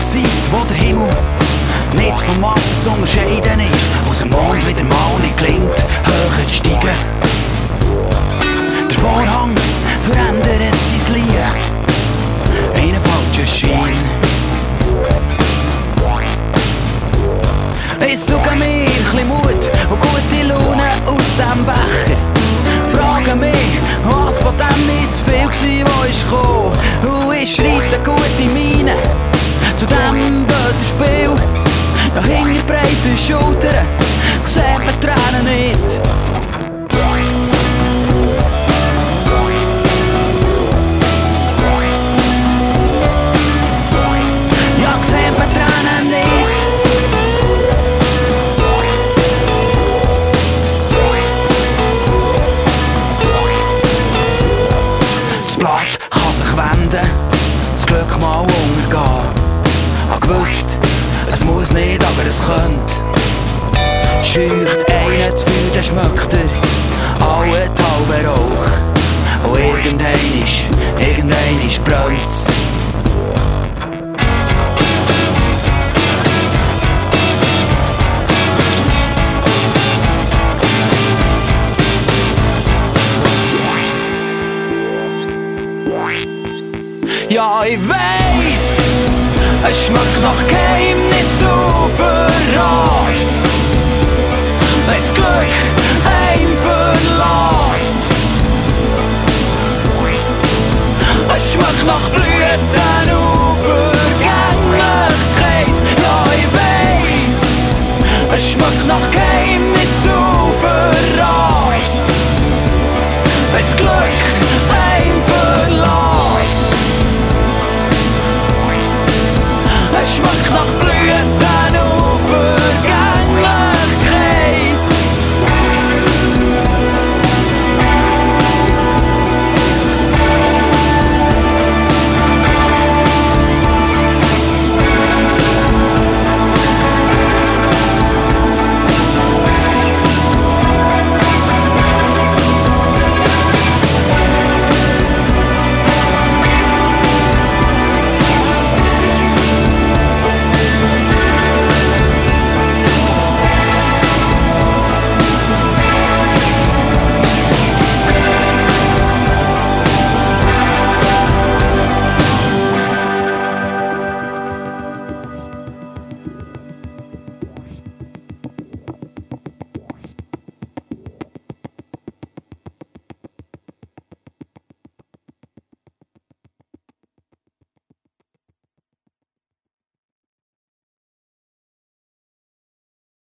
Zeit, wo der Himmel nicht vom Wasser zu unterscheiden ist, aus dem Mond wieder mal nicht gelingt, höher zu steigen. Der Vorhang verändert sein Licht in einen falschen Schein. Ich suche mir ein bisschen Mut und gute Laune aus dem Becher. Frage mich, was von dem ist zu viel war, was ist gekommen. Und ich schreisse gute Miene zu dem bösen Spiel. Dahinter breite Schultern sieht man Tränen nicht. Ja, sieht man Tränen nicht. Das Blatt kann sich wenden, das Glück mal untergehen. Ich gewusst, es muss nicht, aber es könnte. Scheucht einen zu viel, dann schmeckt er alle halben Rauch. Und irgendein ist brennt's. Ja, ich weiss, es schmeckt nach Geheimnis auf Verrat. Wenn das Glück heim verlässt. Es schmeckt nach Blüten